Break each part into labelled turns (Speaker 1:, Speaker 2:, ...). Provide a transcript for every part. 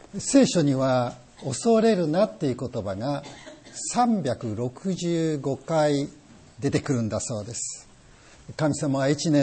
Speaker 1: 聖書には恐れるなっていう言葉が365回出てくるんだそうです。神様は1年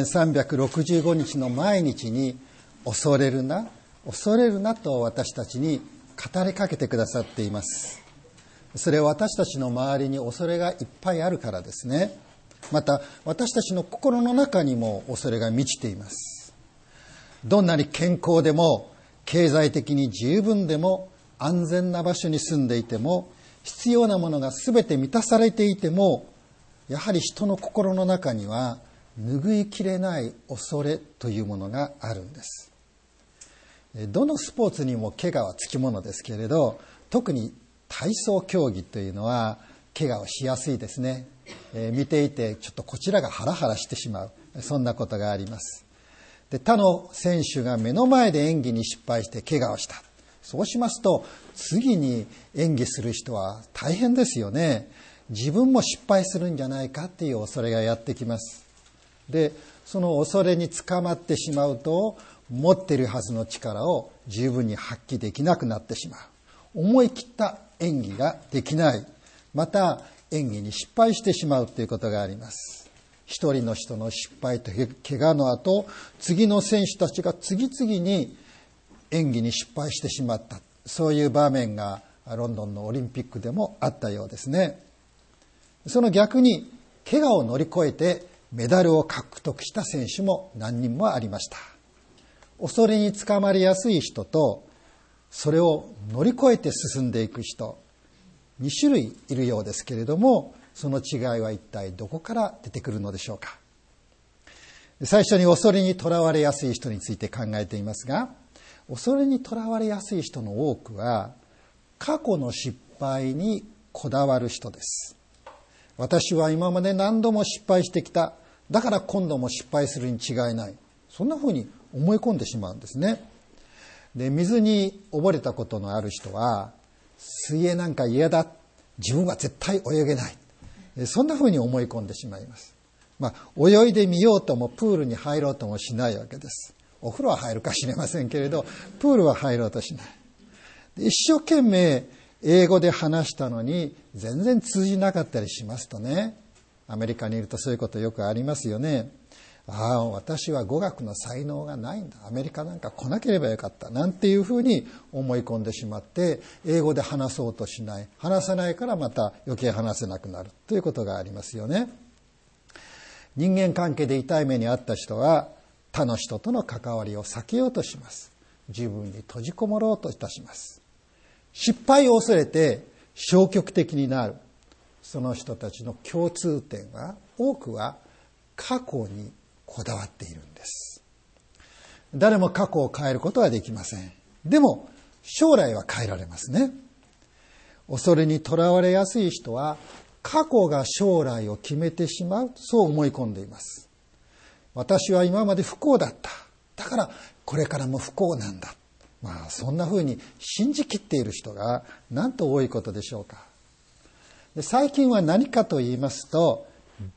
Speaker 1: 365日の毎日に恐れるな、恐れるなと私たちに語りかけてくださっています。それは私たちの周りに恐れがいっぱいあるからですね。また私たちの心の中にも恐れが満ちています。どんなに健康でも経済的に十分でも安全な場所に住んでいても必要なものが全て満たされていてもやはり人の心の中には拭いきれない恐れというものがあるんです。どのスポーツにも怪我はつきものですけれど、特に体操競技というのは怪我をしやすいですね。見ていてちょっとこちらがハラハラしてしまう、そんなことがあります。で、他の選手が目の前で演技に失敗して怪我をした。そうしますと次に演技する人は大変ですよね。自分も失敗するんじゃないかっていう恐れがやってきます。で、その恐れに捕まってしまうと持っているはずの力を十分に発揮できなくなってしまう。思い切った演技ができない。また演技に失敗してしまうということがあります。一人の人の失敗と怪我の後、次の選手たちが次々に演技に失敗してしまった。そういう場面がロンドンのオリンピックでもあったようですね。その逆に怪我を乗り越えてメダルを獲得した選手も何人もありました。恐れにつかまりやすい人とそれを乗り越えて進んでいく人、2種類いるようですけれども、その違いは一体どこから出てくるのでしょうか。最初に恐れにとらわれやすい人について考えていますが、恐れにとらわれやすい人の多くは過去の失敗にこだわる人です。私は今まで何度も失敗してきた。だから今度も失敗するに違いない。そんなふうに思い込んでしまうんですね。で、水に溺れたことのある人は、水泳なんか嫌だ。自分は絶対泳げない。そんなふうに思い込んでしまいます。泳いでみようともプールに入ろうともしないわけです。お風呂は入るかしれませんけれど、プールは入ろうとしない。で、一生懸命英語で話したのに全然通じなかったりしますとね、アメリカにいるとそういうことよくありますよね。私は語学の才能がないんだ。アメリカなんか来なければよかった。なんていうふうに思い込んでしまって、英語で話そうとしない。話さないからまた余計話せなくなるということがありますよね。人間関係で痛い目に遭った人は、他の人との関わりを避けようとします。自分に閉じこもろうといたします。失敗を恐れて消極的になる。その人たちの共通点は、多くは過去にこだわっているんです。誰も過去を変えることはできません。でも将来は変えられますね。恐れにとらわれやすい人は過去が将来を決めてしまう、そう思い込んでいます。私は今まで不幸だった。だからこれからも不幸なんだ。そんなふうに信じきっている人がなんと多いことでしょうか。で、最近は何かと言いますと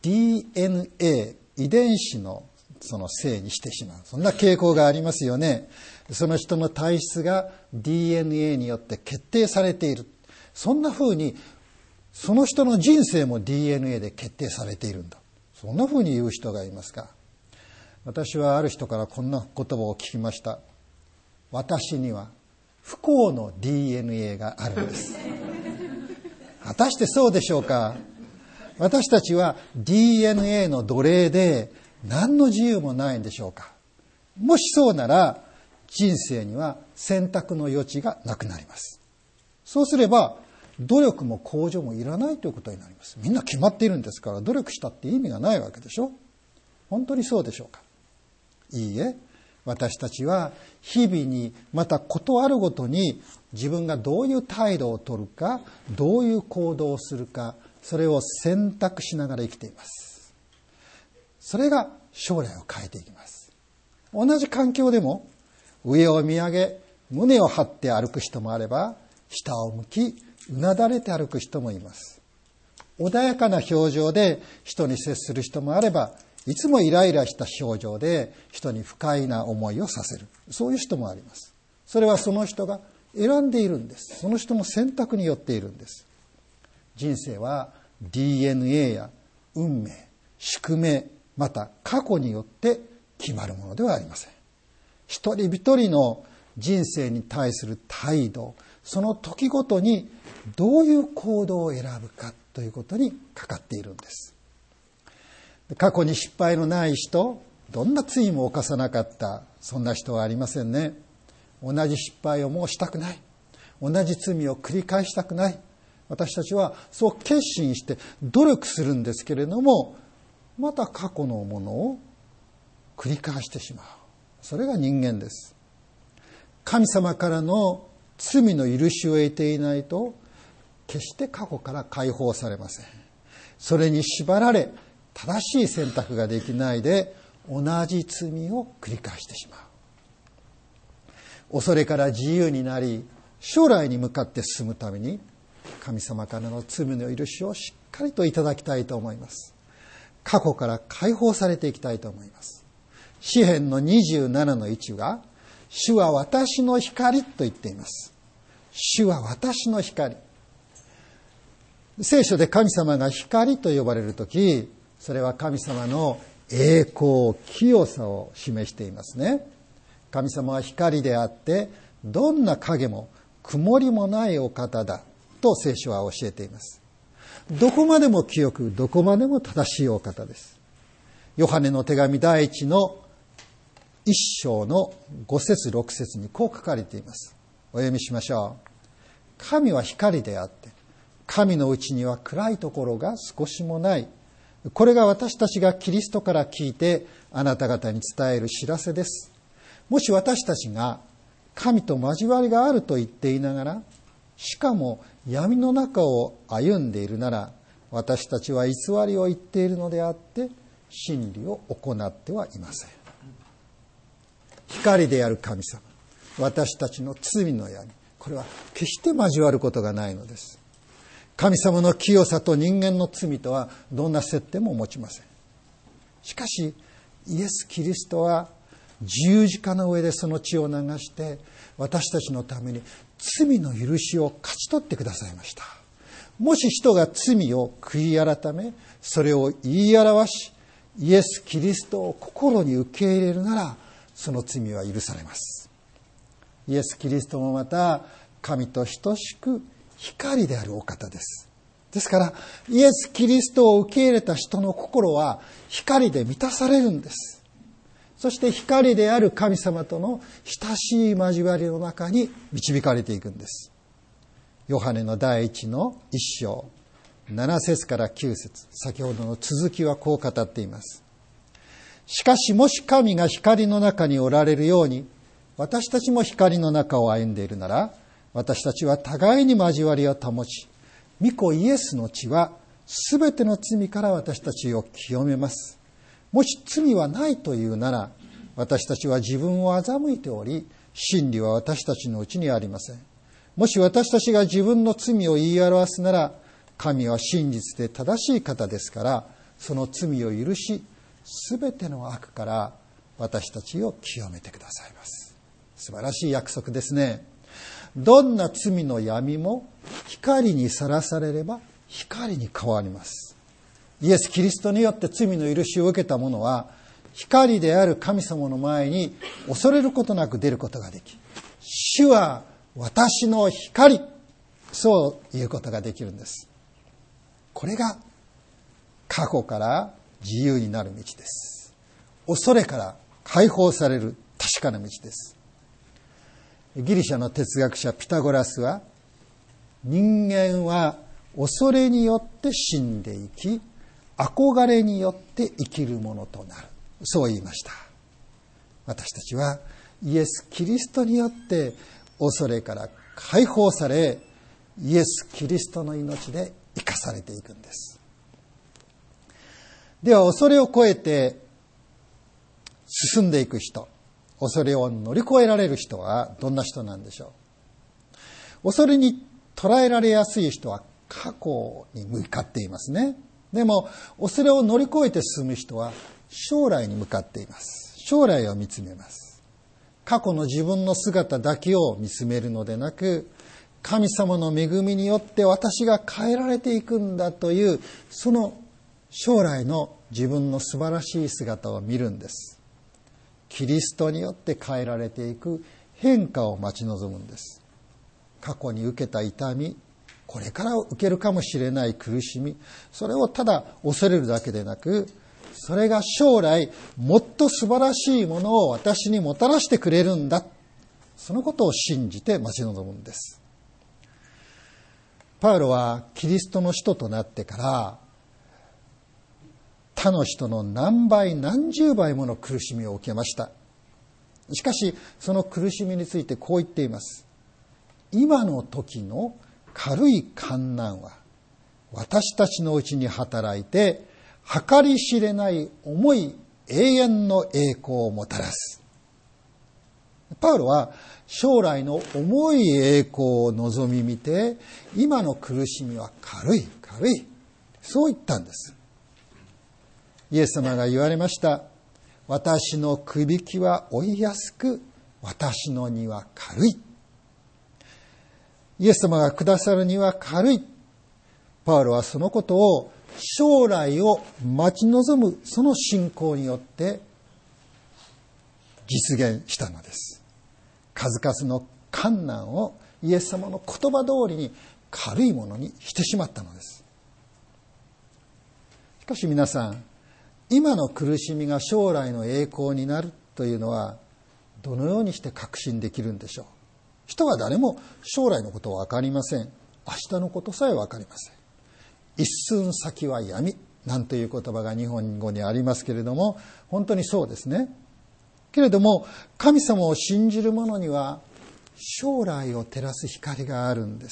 Speaker 1: DNA、遺伝子のそのせいにしてしまう。そんな傾向がありますよね。その人の体質が DNA によって決定されている。そんなふうにその人の人生も DNA で決定されているんだ。そんなふうに言う人がいますか。私はある人からこんな言葉を聞きました。私には不幸の DNA があるんです。果たしてそうでしょうか。私たちは DNA の奴隷で何の自由もないんでしょうか。もしそうなら人生には選択の余地がなくなります。そうすれば努力も向上もいらないということになります。みんな決まっているんですから努力したって意味がないわけでしょ。本当にそうでしょうか。いいえ、私たちは日々にまたことあるごとに自分がどういう態度を取るか、どういう行動をするか、それを選択しながら生きています。それが将来を変えていきます。同じ環境でも上を見上げ胸を張って歩く人もあれば、下を向きうなだれて歩く人もいます。穏やかな表情で人に接する人もあれば、いつもイライラした表情で人に不快な思いをさせる。そういう人もあります。それはその人が選んでいるんです。その人の選択によっているんです。人生は DNA や運命、宿命、また過去によって決まるものではありません。一人一人の人生に対する態度、その時ごとにどういう行動を選ぶかということにかかっているんです。過去に失敗のない人、どんな罪も犯さなかった、そんな人はありませんね。同じ失敗をもうしたくない。同じ罪を繰り返したくない。私たちはそう決心して努力するんですけれども、また過去のものを繰り返してしまう。それが人間です。神様からの罪の許しを得ていないと、決して過去から解放されません。それに縛られ、正しい選択ができないで、同じ罪を繰り返してしまう。恐れから自由になり、将来に向かって進むために、神様からの罪の許しをしっかりといただきたいと思います。過去から解放されていきたいと思います。詩編の27の1が、主は私の光と言っています。主は私の光。聖書で神様が光と呼ばれるとき、それは神様の栄光、清さを示していますね。神様は光であって、どんな影も曇りもないお方だと聖書は教えています。どこまでも清く、どこまでも正しいお方です。ヨハネの手紙第一の1章の5節6節にこう書かれています。お読みしましょう。神は光であって、神のうちには暗いところが少しもない。これが私たちがキリストから聞いてあなた方に伝える知らせです。もし私たちが神と交わりがあると言っていながら、しかも闇の中を歩んでいるなら、私たちは偽りを言っているのであって、真理を行ってはいません。光である神様、私たちの罪の闇、これは決して交わることがないのです。神様の清さと人間の罪とはどんな接点も持ちません。しかしイエス・キリストは十字架の上でその血を流して私たちのために罪の許しを勝ち取ってくださいました。もし人が罪を悔い改め、それを言い表し、イエス・キリストを心に受け入れるなら、その罪は許されます。イエス・キリストもまた神と等しく光であるお方です。ですからイエス・キリストを受け入れた人の心は光で満たされるんです。そして光である神様との親しい交わりの中に導かれていくんです。ヨハネの第一の1章7節から9節、先ほどの続きはこう語っています。しかしもし神が光の中におられるように、私たちも光の中を歩んでいるなら、私たちは互いに交わりを保ち、御子イエスの血はすべての罪から私たちを清めます。もし罪はないというなら、私たちは自分を欺いており、真理は私たちのうちにありません。もし私たちが自分の罪を言い表すなら、神は真実で正しい方ですから、その罪を許し、すべての悪から私たちを清めてくださいます。素晴らしい約束ですね。どんな罪の闇も光にさらされれば光に変わります。イエス・キリストによって罪の許しを受けた者は、光である神様の前に恐れることなく出ることができ、主は私の光、そう言うことができるんです。これが過去から自由になる道です。恐れから解放される確かな道です。ギリシャの哲学者ピタゴラスは、人間は恐れによって死んでいき、憧れによって生きるものとなる、そう言いました。私たちはイエス・キリストによって恐れから解放され、イエス・キリストの命で生かされていくんです。では恐れを超えて進んでいく人、恐れを乗り越えられる人はどんな人なんでしょう。恐れに捉えられやすい人は過去に向かっていますね。でも恐れを乗り越えて進む人は将来に向かっています。将来を見つめます。 過去の自分の姿だけを見つめるのでなく、神様の恵みによって私が変えられていくんだという、その将来の自分の素晴らしい姿を見るんです。キリストによって変えられていく変化を待ち望むんです。過去に受けた痛み、これから受けるかもしれない苦しみ、それをただ恐れるだけでなく、それが将来もっと素晴らしいものを私にもたらしてくれるんだ。そのことを信じて待ち望むんです。パウロはキリストの使徒となってから他の人の何倍何十倍もの苦しみを受けました。しかしその苦しみについてこう言っています。今の時の軽い患難は私たちのうちに働いて計り知れない重い永遠の栄光をもたらす。パウロは将来の重い栄光を望み見て、今の苦しみは軽い、そう言ったんです。イエス様が言われました。私のくびきは負いやすく、私の荷は軽い。イエス様がくださる荷は軽い。パウロはそのことを将来を待ち望むその信仰によって実現したのです。数々の困難をイエス様の言葉通りに軽いものにしてしまったのです。しかし皆さん、今の苦しみが将来の栄光になるというのはどのようにして確信できるんでしょう。人は誰も将来のことは分かりません。明日のことさえ分かりません。一寸先は闇なんという言葉が日本語にありますけれども、本当にそうですね。けれども神様を信じる者には将来を照らす光があるんです。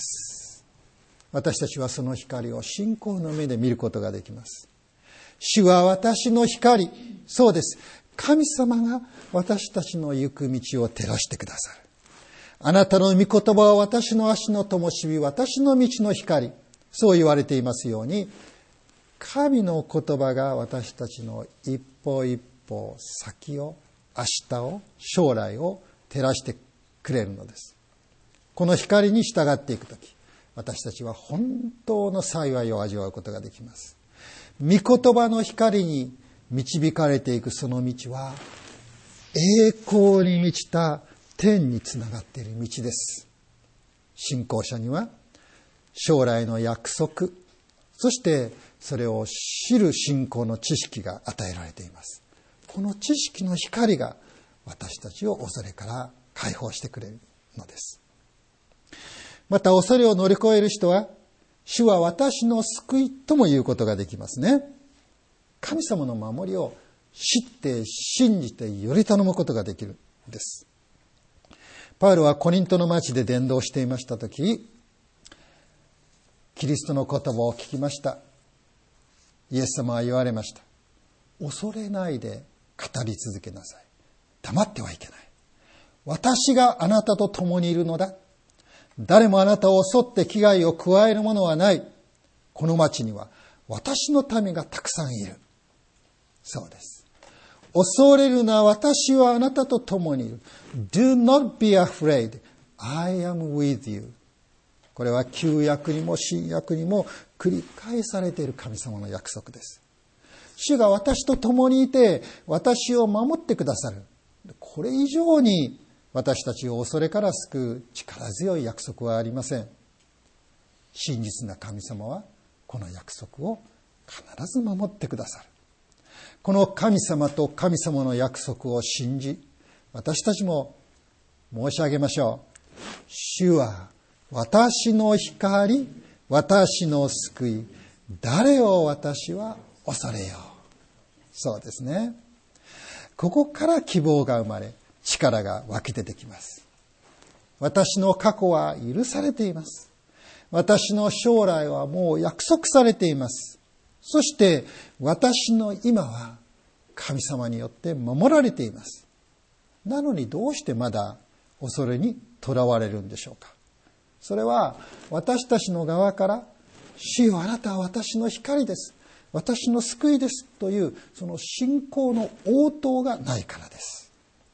Speaker 1: 私たちはその光を信仰の目で見ることができます。主は私の光、そうです。神様が私たちの行く道を照らしてくださる。あなたの御言葉は私の足の灯火、私の道の光、そう言われていますように、神の言葉が私たちの一歩一歩先を、明日を、将来を照らしてくれるのです。この光に従っていくとき、私たちは本当の幸いを味わうことができます。御言葉の光に導かれていくその道は、栄光に満ちた天につながっている道です。信仰者には将来の約束、そしてそれを知る信仰の知識が与えられています。この知識の光が私たちを恐れから解放してくれるのです。また恐れを乗り越える人は、主は私の救いとも言うことができますね。神様の守りを知って信じてより頼むことができるんです。パウロはコリントの町で伝道していましたとき、キリストの言葉を聞きました。イエス様は言われました。恐れないで語り続けなさい。黙ってはいけない。私があなたと共にいるのだ。誰もあなたを襲って危害を加える者はない。この町には私の民がたくさんいる。そうです。恐れるな、私はあなたと共にいる。Do not be afraid. I am with you. これは旧約にも新約にも繰り返されている神様の約束です。主が私と共にいて私を守ってくださる。これ以上に私たちを恐れから救う力強い約束はありません。真実な神様はこの約束を必ず守ってくださる。この神様と神様の約束を信じ、私たちも申し上げましょう。主は私の光、私の救い、誰を私は恐れよう。そうですね。ここから希望が生まれ、力が湧き出てきます。私の過去は許されています。私の将来はもう約束されています。そして私の今は神様によって守られています。なのにどうしてまだ恐れにとらわれるんでしょうか。それは私たちの側から主よあなたは私の光です。私の救いですというその信仰の応答がないからです。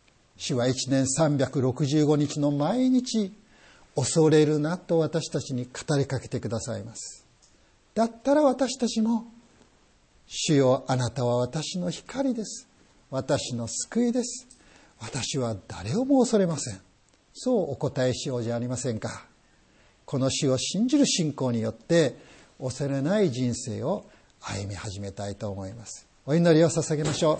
Speaker 1: 主は1年365日の毎日、恐れるなと私たちに語りかけてくださいます。だったら私たちも、主よ、あなたは私の光です。私の救いです。私は誰をも恐れません。そうお答えしようじゃありませんか。この主を信じる信仰によって恐れない人生を歩み始めたいと思います。お祈りを捧げましょ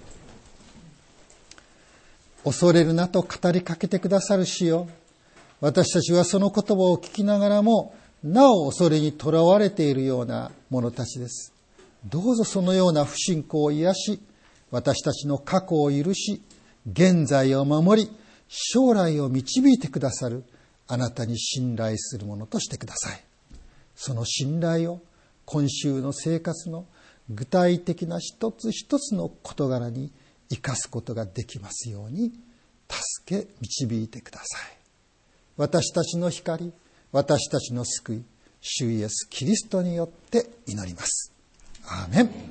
Speaker 1: う。恐れるなと語りかけてくださる主よ、私たちはその言葉を聞きながらもなお恐れにとらわれているような者たちです。どうぞそのような不信仰を癒し、私たちの過去を許し、現在を守り、将来を導いてくださるあなたに信頼するものとしてください。その信頼を今週の生活の具体的な一つ一つの事柄に生かすことができますように助け導いてください。私たちの光、私たちの救い、主イエスキリストによって祈ります。アーメン。